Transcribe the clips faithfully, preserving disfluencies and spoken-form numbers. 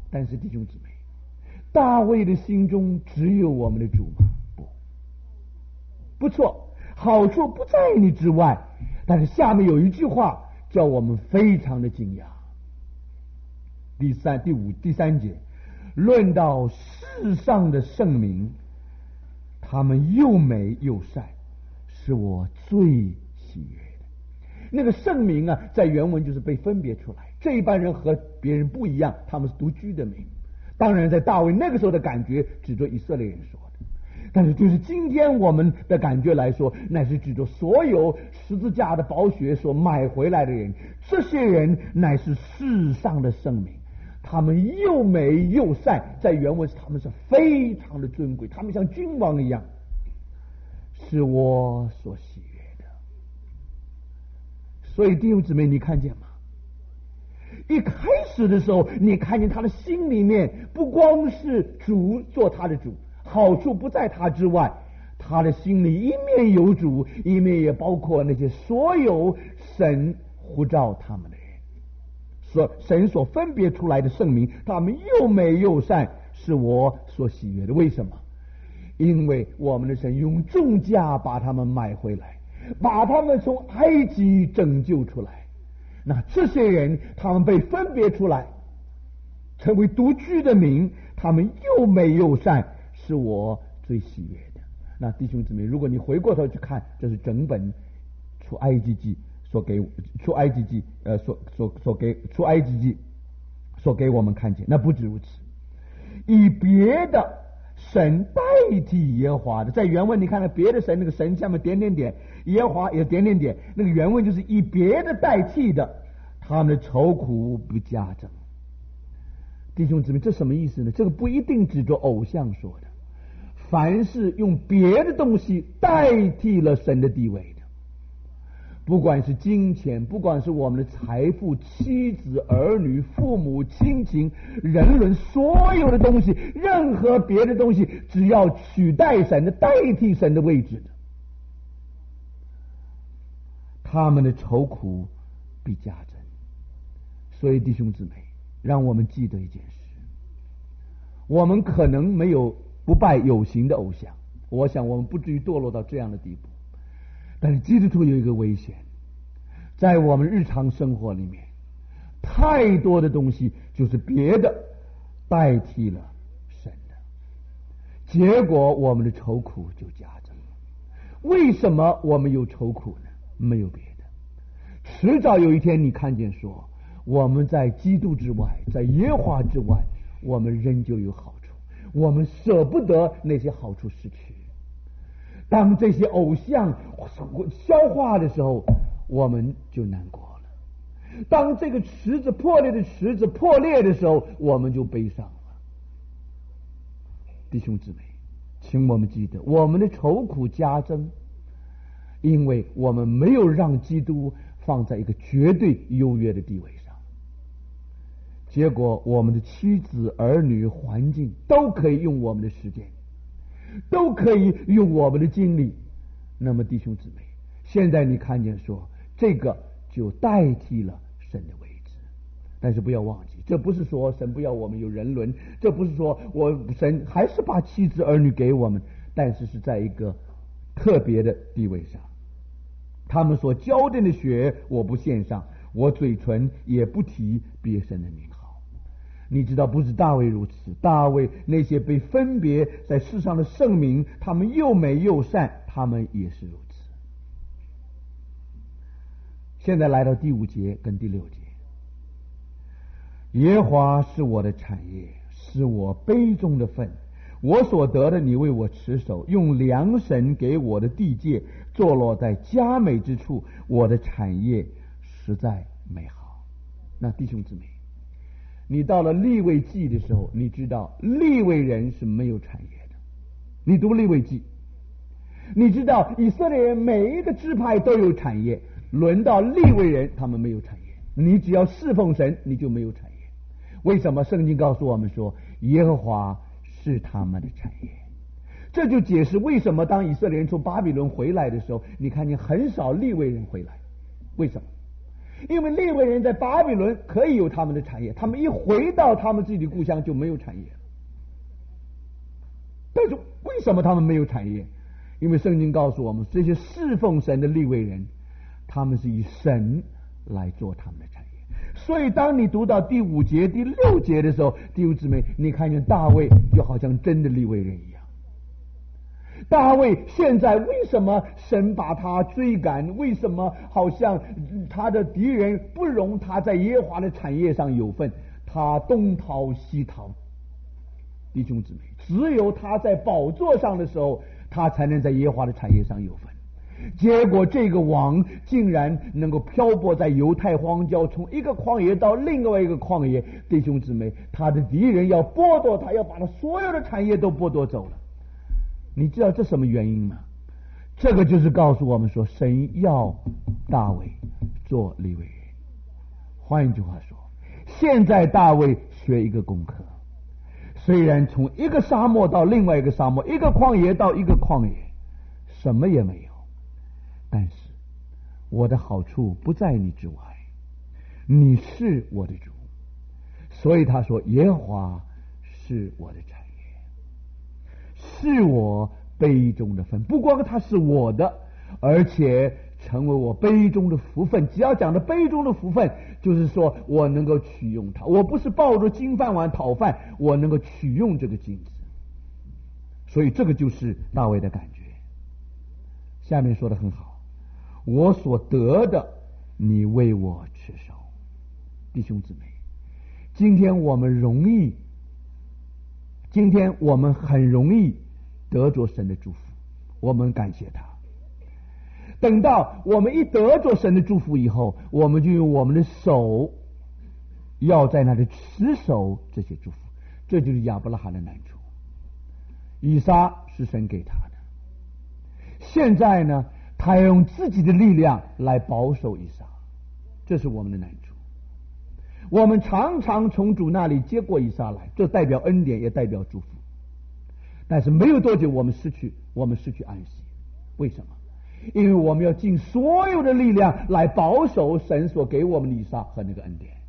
但是弟兄姊妹，大卫的心中只有我们的主吗？不，不错，好处不在你之外。但是下面有一句话叫我们非常的惊讶。第三、第五、第三节，论到世上的圣名，他们又美又善，是我最喜悦的。那个圣名啊，在原文就是被分别出来，这一般人和别人不一样，他们是独居的名。当然在大卫那个时候的感觉指着以色列人说的，但是就是今天我们的感觉来说，乃是指着所有十字架的宝血所买回来的人，这些人乃是世上的圣名，他们又美又善，在原文他们是非常的尊贵，他们像君王一样，是我所喜悦的。所以弟兄姊妹，你看见吗？一开始的时候，你看见他的心里面不光是主做他的主，好处不在他之外，他的心里一面有主，一面也包括那些所有神呼召他们的人，所神所分别出来的圣名，他们又美又善，是我所喜悦的。为什么？因为我们的神用重价把他们买回来，把他们从埃及拯救出来。那这些人他们被分别出来，成为独居的民，他们又美又善，是我最喜悦的。那弟兄姊妹，如果你回过头去看，这是整本出埃及记所给出埃及记呃所所所给出埃及记所给我们看见。那不止如此，以别的神代替耶和华的，在原文你看到别的神，那个神下面点点点，耶和华也点点点，那个原文就是以别的代替的，他们的愁苦不加增。弟兄姊妹，这什么意思呢？这个不一定指着偶像说的，凡是用别的东西代替了神的地位的，不管是金钱，不管是我们的财富、妻子、儿女、父母亲情、人伦，所有的东西，任何别的东西，只要取代神的、代替神的位置的，他们的愁苦必加增。所以弟兄姊妹，让我们记得一件事，我们可能没有不拜有形的偶像，我想我们不至于堕落到这样的地步，但是基督徒有一个危险，在我们日常生活里面，太多的东西就是别的代替了神的，结果我们的愁苦就加增了。为什么我们有愁苦呢？没有别的，迟早有一天你看见说，我们在基督之外，在耶和华之外，我们仍旧有好处，我们舍不得那些好处失去。当这些偶像消化的时候，我们就难过了。当这个池子破裂的池子破裂的时候，我们就悲伤了。弟兄姊妹，请我们记得，我们的愁苦加增，因为我们没有让基督放在一个绝对优越的地位上，结果我们的妻子、儿女、环境都可以用我们的时间，都可以用我们的精力。那么弟兄姊妹，现在你看见说，这个就代替了神的位置。但是不要忘记，这不是说神不要我们有人伦，这不是说我神还是把妻子儿女给我们，但是是在一个特别的地位上。他们所浇奠的血我不献上，我嘴唇也不提别神的名号。你知道不是大卫如此，大卫那些被分别在世上的圣名，他们又美又善，他们也是如此。现在来到第五节跟第六节，耶和华是我的产业，是我杯中的分，我所得的你为我持守，用良神给我的地界，坐落在佳美之处，我的产业实在美好。那弟兄姊妹，你到了利未记的时候，你知道利未人是没有产业的。你读利未记，你知道以色列人每一个支派都有产业，轮到利未人他们没有产业。你只要侍奉神，你就没有产业。为什么？圣经告诉我们说，耶和华是他们的产业。这就解释为什么当以色列人从巴比伦回来的时候，你看见很少利未人回来。为什么？ 因为利未人在巴比伦可以有他们的产业，他们一回到他们自己的故乡就没有产业。但是为什么他们没有产业？因为圣经告诉我们，这些侍奉神的利未人，他们是以神来做他们的产业。所以当你读到第五节第六节的时候，弟兄姊妹，你看见大卫就好像真的利未人一样。大卫现在为什么神把他追赶？为什么好像他的敌人不容他在耶和华的产业上有份？他东逃西逃。弟兄姊妹，只有他在宝座上的时候，他才能在耶和华的产业上有份。结果这个王竟然能够漂泊在犹太荒郊，从一个旷野到另外一个旷野。弟兄姊妹，他的敌人要剥夺他，要把他所有的产业都剥夺走了。你知道这什么原因吗？这个就是告诉我们说，神要大卫做利未人。换一句话说，现在大卫学一个功课，虽然从一个沙漠到另外一个沙漠，一个旷野到一个旷野，什么也没有，但是我的好处不在你之外，你是我的主。所以他说，耶和华是我的产业，是我杯中的分。不光它是我的，而且成为我杯中的福分。只要讲的杯中的福分，就是说我能够取用它，我不是抱着金饭碗讨饭，我能够取用这个金子。所以这个就是大卫的感觉。下面说的很好，我所得的你为我持守。弟兄姊妹，今天我们容易今天我们很容易得着神的祝福，我们感谢他。等到我们一得着神的祝福以后，我们就用我们的手要在那里持守这些祝福。这就是亚伯拉罕的难处。以撒是神给他的，现在呢，他要用自己的力量来保守以撒，这是我们的难处。我们常常从主那里接过以撒来，这代表恩典，也代表祝福。但是没有多久，我们失去，我们失去安息。为什么？因为我们要尽所有的力量来保守神所给我们的以撒和那个恩典。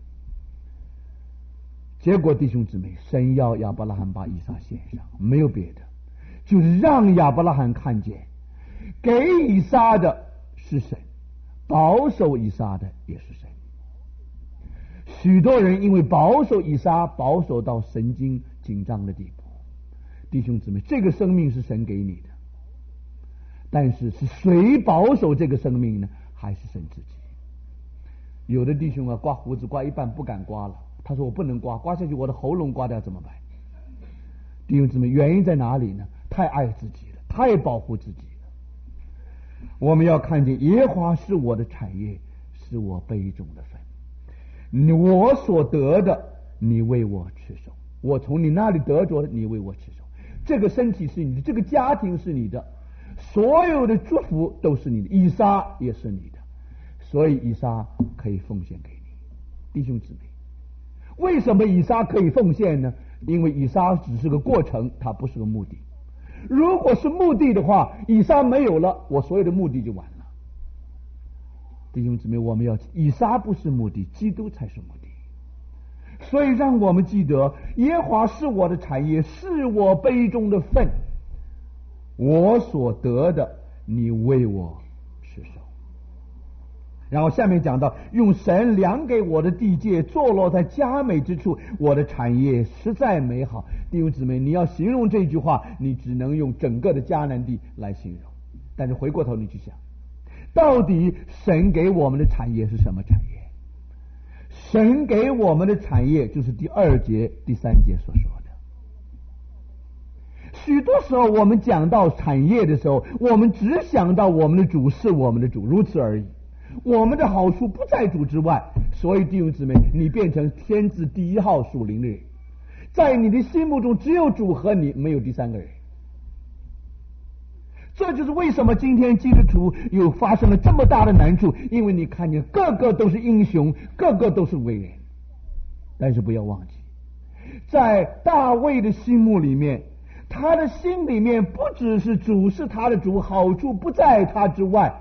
结果弟兄姊妹，神要亚伯拉罕把以撒献上，没有别的，就是让亚伯拉罕看见，给以撒的是神，保守以撒的也是神。许多人因为保守以撒，保守到神经紧张的地步。弟兄姊妹，这个生命是神给你的，但是是谁保守这个生命呢？还是神自己。有的弟兄啊，刮胡子刮一半不敢刮了，他说我不能刮，刮下去我的喉咙刮掉怎么办？弟兄姊妹，原因在哪里呢？太爱自己了，太保护自己了。我们要看见耶和华是我的产业，是我杯中的分。我所得的你为我持守，我从你那里得着的你为我持守。这个身体是你的，这个家庭是你的，所有的祝福都是你的，以撒也是你的，所以以撒可以奉献给你。弟兄姊妹，为什么以撒可以奉献呢？因为以撒只是个过程，它不是个目的。如果是目的的话，以撒没有了，我所有的目的就完了。弟兄姊妹，我们要以撒不是目的，基督才是目的。所以让我们记得，耶和华是我的产业，是我杯中的分，我所得的你为我持守。然后下面讲到，用神量给我的地界，坐落在佳美之处，我的产业实在美好。弟兄姊妹，你要形容这句话，你只能用整个的迦南地来形容。但是回过头你去想，到底神给我们的产业是什么产业？神给我们的产业就是第二节第三节所说的。许多时候我们讲到产业的时候，我们只想到我们的主是我们的主，如此而已。我们的好处不在主之外。所以弟兄姊妹，你变成天字第一号属灵的人，在你的心目中只有主和你，没有第三个人。这就是为什么今天基督徒又发生了这么大的难处，因为你看见个个都是英雄，个个都是伟人。但是不要忘记，在大卫的心目里面，他的心里面不只是主是他的主，好处不在他之外，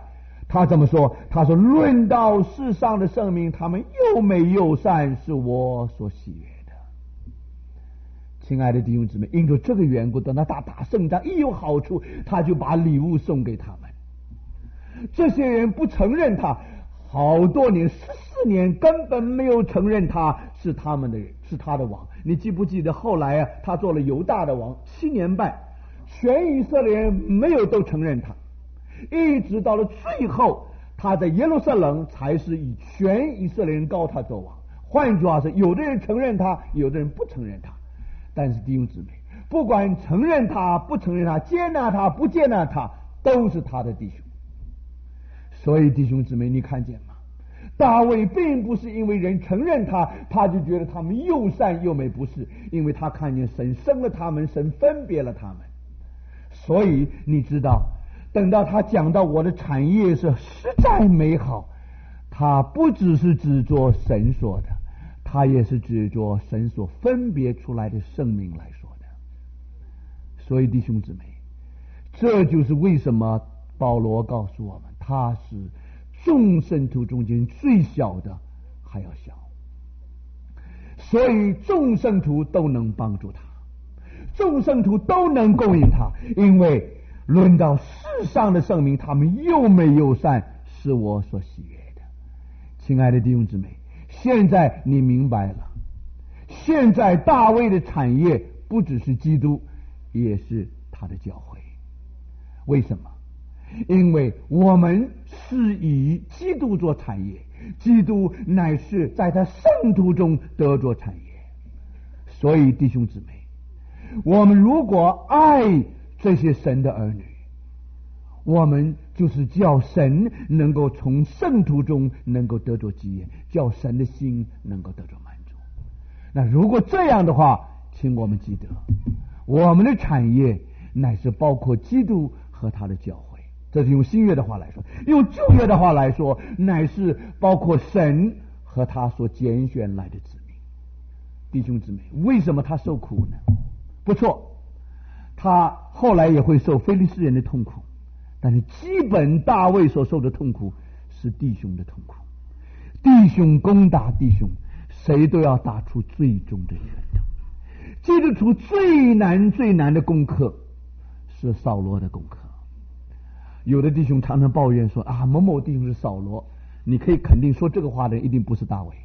他怎么说？他说：论到世上的生命，他们又美又善，是我所喜悦的。亲爱的弟兄姊妹，因着这个缘故，等到他打胜仗一有好处，他就把礼物送给他们。这些人不承认他，好多年十四年根本没有承认他是他们的人，是他的王。你记不记得后来啊，他做了犹大的王七年半，全以色列人没有都承认他，一直到了最后，他在耶路撒冷才是以全以色列人高他做王。换句话说，有的人承认他，有的人不承认他。但是弟兄姊妹，不管承认他不承认他，接纳他不接纳他，都是他的弟兄。所以弟兄姊妹，你看见吗？大卫并不是因为人承认他，他就觉得他们又善又美，不是，因为他看见神生了他们，神分别了他们。所以你知道，等到他讲到我的产业是实在美好，他不只是指着神说的，他也是指着神所分别出来的生命来说的。所以弟兄姊妹，这就是为什么保罗告诉我们，他是众圣徒中间最小的还要小，所以众圣徒都能帮助他，众圣徒都能供应他，因为论到世上的生命，他们又美又善，是我所喜悦的。亲爱的弟兄姊妹，现在你明白了，现在大卫的产业不只是基督，也是他的教会。为什么？因为我们是以基督做产业，基督乃是在他圣徒中得着产业。所以弟兄姊妹，我们如果爱这些神的儿女，我们就是叫神能够从圣徒中能够得着基业，叫神的心能够得着满足。那如果这样的话，请我们记得，我们的产业乃是包括基督和他的教会。这是用新约的话来说，用旧约的话来说，乃是包括神和他所拣选来的子民。弟兄姊妹，为什么他受苦呢？不错，他后来也会受非利士人的痛苦，但是基本大卫所受的痛苦是弟兄的痛苦。弟兄攻打弟兄，谁都要打出最终的拳头。记得出最难最难的功课是扫罗的功课。有的弟兄常常抱怨说啊，某某弟兄是扫罗，你可以肯定说这个话的人一定不是大卫。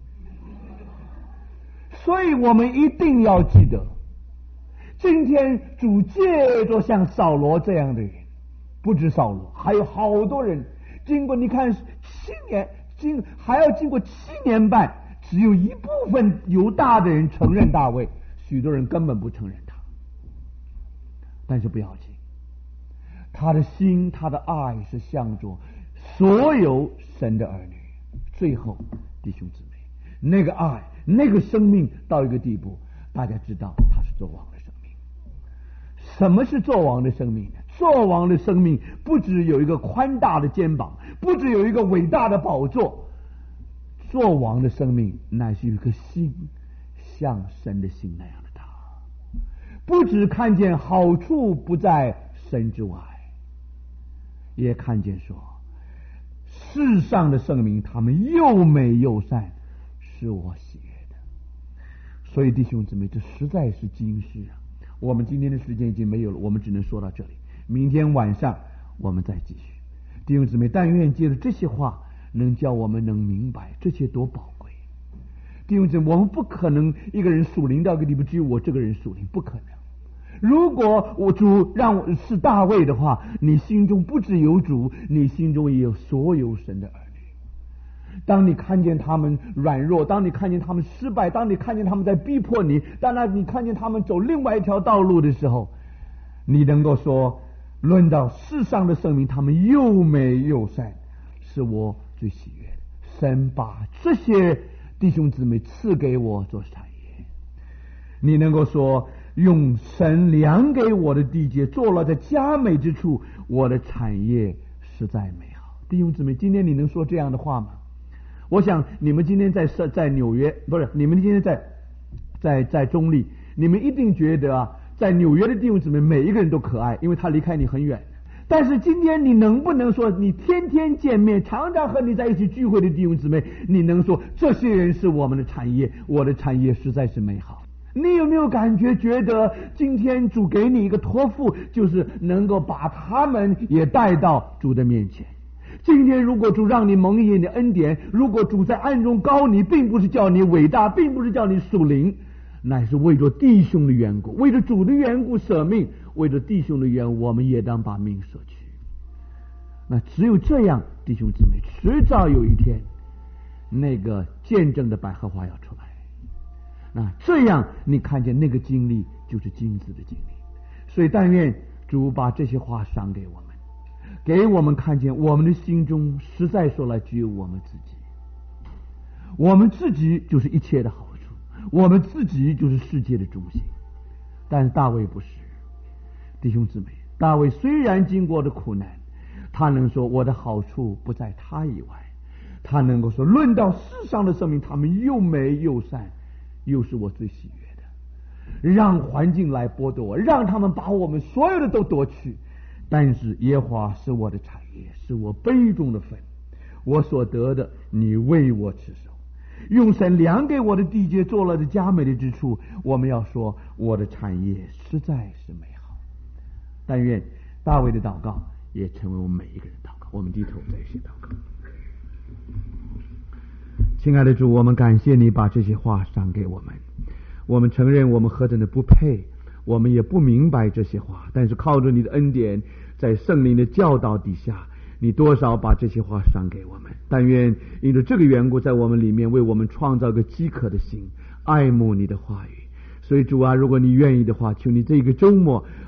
所以我们一定要记得，今天主借着像扫罗这样的人，不止扫罗，还有好多人，经过你看七年，经还要经过七年半，只有一部分犹大的人承认大卫，许多人根本不承认他。但是不要紧，他的心，他的爱是向着所有神的儿女。最后弟兄姊妹，那个爱，那个生命到一个地步，大家知道他是做王的生命。什么是做王的生命呢？做王的生命不只有一个宽大的肩膀，不只有一个伟大的宝座，做王的生命乃是一颗心像神的心那样的大，不只看见好处不在神之外，也看见说世上的生命他们又美又善，是我喜悦的。所以弟兄姊妹，这实在是经世啊。我们今天的时间已经没有了，我们只能说到这里，明天晚上我们再继续。弟兄姊妹，但愿借着这些话能叫我们能明白这些多宝贵。弟兄姊妹，我们不可能一个人属灵到一个地步，只有我这个人属灵，不可能。如果我主让我是大卫的话，你心中不只有主，你心中也有所有神的儿女。当你看见他们软弱，当你看见他们失败，当你看见他们在逼迫你，当然你看见他们走另外一条道路的时候，你能够说，论到世上的生命，他们又美又善，是我最喜悦的。神把这些弟兄姊妹赐给我做产业，你能够说，用神量给我的地界做了在佳美之处，我的产业实在美好。弟兄姊妹，今天你能说这样的话吗？我想你们今天在在纽约，不是你们今天在在在中立，你们一定觉得啊，在纽约的弟兄姊妹每一个人都可爱，因为他离开你很远。 但是今天你能不能说，你天天见面，常常和你在一起聚会的弟兄姊妹，你能说这些人是我们的产业，我的产业实在是美好？你有没有感觉觉得今天主给你一个托付，就是能够把他们也带到主的面前？今天如果主让你蒙应你的恩典，如果主在暗中高你，并不是叫你伟大，并不是叫你属灵，乃是为着弟兄的缘故，为着主的缘故舍命，为着弟兄的缘故，我们也当把命舍去。那只有这样，弟兄姊妹，迟早有一天，那个见证的百合花要出来。那这样，你看见那个经历就是金子的经历。所以，但愿主把这些话赏给我们，给我们看见我们的心中实在说来只有我们自己，我们自己就是一切的好处，我们自己就是世界的中心。但是大卫不是，弟兄姊妹，大卫虽然经过的苦难，他能说我的好处不在他以外，他能够说论到世上的生命，他们又美又善，又是我最喜悦的。让环境来剥夺我，让他们把我们所有的都夺去，但是耶和华是我的产业，是我杯中的分，我所得的你为我持守。用神量给我的地界做了的佳美的之处，我们要说我的产业实在是美好。但愿大卫的祷告也成为我们每一个人祷告。我们低头在一起祷告。亲爱的主，我们感谢你把这些话赏给我们，我们承认我们何等的不配，我们也不明白这些话，但是靠着你的恩典，在圣灵的教导底下，你多少把这些话赏给我们。但愿因着这个缘故，在我们里面为我们创造个饥渴的心，爱慕你的话语。所以主啊，如果你愿意的话，求你这个周末